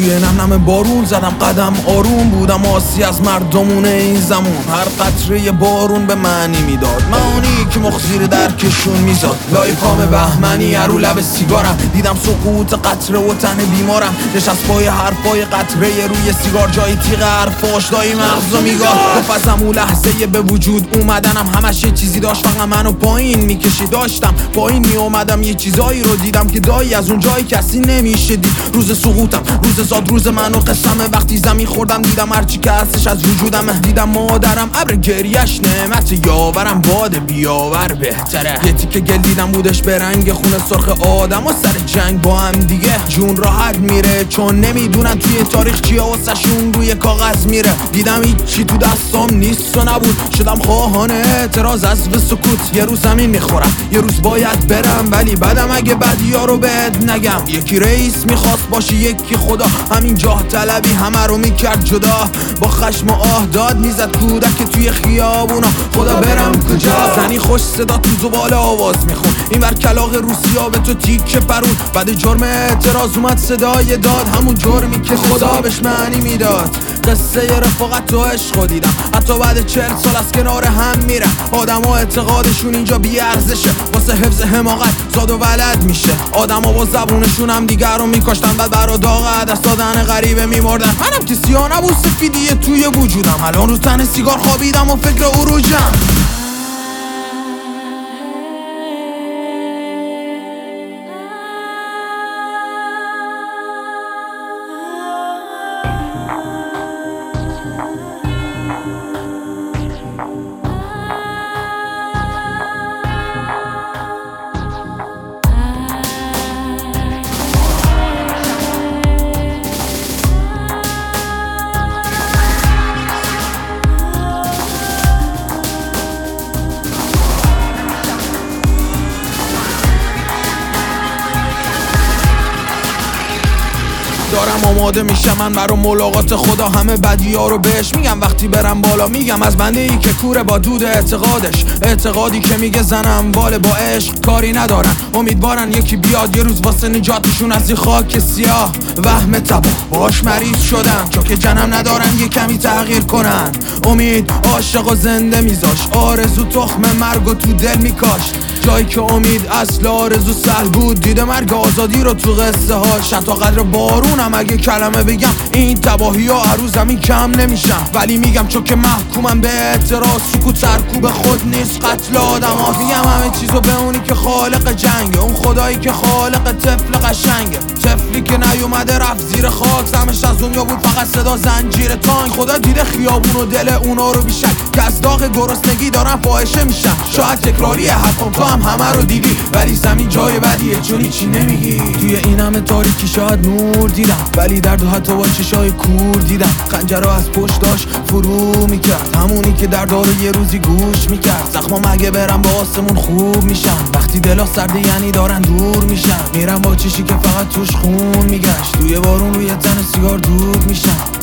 توی نم بارون زدم قدم آروم بودم آسی از مردمون این زمون. هر قطره بارون به معنی میداد معانی که مخزیر در کشون میزاد. لای پام بهمنی رو لب سیگارم دیدم سقوط قطره و تن بیمارم. نشست پای حرفای قطره روی سیگار جای تیغ حرفاش دایی مغزو میگار. گفتم اون لحظه به وجود اومدنم همش یه چیزی داشت فقط منو پایین میکشی. داشتم پایین میومدم یه چیزایی رو دیدم که دایی از اون جای کسی نمیشه دید. روز سقوطم روز زاد روز منو قسمه. وقتی زمین خوردم دیدم هرچی که هستش از وجودم. دیدم مادرم ابر گریش نعمت یاورم باد بیاور بهتره. یه تیکه گل دیدم بودش به رنگ خون سرخ آدم و سر جنگ با هم دیگه جون راحت میره چون نمیدونن توی تاریخ چیه واسشون روی کاغذ میره. دیدم هیچی تو دستام نیست و نبود شدم خواهان اعتراض از به سکوت. یه روز زمین میخورم یه روز باید برم ولی بعدم اگه بدیا رو بهت نگم. یکی رئیس میخواست باشی یکی خدا همین جاه طلبی همه رو میکرد جدا. با خشم و آه داد میزد کودک توی خیابونا خدا برم کجا. زنی خوش صدا تو زباله آواز میخون اینور کلاغ روسیا به تو تیکه پرون. بعد جرم اعتراض اومد صدای داد همون جرمی که خدا بهش معنی میداد. قصه رفاقت و عشق دیدم حتی بعد 40 سال از کنار هم میرم. آدم ها اعتقادشون اینجا بی ارزشه واسه حفظ حماقت زاد و ولد میشه. آدم ها با زبونشون هم دیگر رو میکاشتن بعد برا داغ دست دادن غریبه میمردن. منم که سیاه نبود سفیدیه توی وجودم الان رو تن سیگار خوابیدم و فکر عروجم. دارم آماده میشم من برای ملاقات خدا. همه بدی‌ها رو بهش میگم وقتی برم بالا. میگم از بنده ای که کوره با دود اعتقادش. اعتقادی که میگه زنم باله با عشق کاری ندارن. امیدوارن یکی بیاد یه روز واسه نجاتشون از این خاک سیاه. وهم تباه باش مریض شدم چون که جنم ندارن یه کمی تغییر کنن. امید عاشق و زنده میذاش آرزو تخم مرگ و تو دل میکاش. جایی که امید اصل آرزو سهل بود دیده مرگ آزادی رو تو قصه هاش. حتی قدر بارونم اگه کلمه بگم این تباهی ها هر روز زمین کم نمیشم. ولی میگم چون که محکومم به اعتراض سکوت سرکوب خود نیست قتل آدم ها. میگم همه چیزو به اونی که خالق جنگه اون خدایی که خالق طفل قشنگه. طفلی که نیومده رفت زیر خاک زمش از دنیا بود فقط صدا زنجیر تانک. خدا دیده خیابون و دل اونا رو بیشک که از داغ گرسنگی دارن فاحشه میشن. شاید تکراری حرفم تو هم همه رو دیدی ولی زمین جای بدیه چون هیچی نمیگی. توی این همه تاریکی شاید نور دیدم ولی درد و حتی با چشای کور دیدم. خنجر از پشتاش فرو میکرد همونی که درد رو یه روزی گوش میکرد. زخمام اگه برم با آسمون خوب میشن وقتی دلا سرده یعنی دارن دور میشن. میرم با چشی که فقط توش خون میگشت توی بارون روی تن سیگار دود میشن.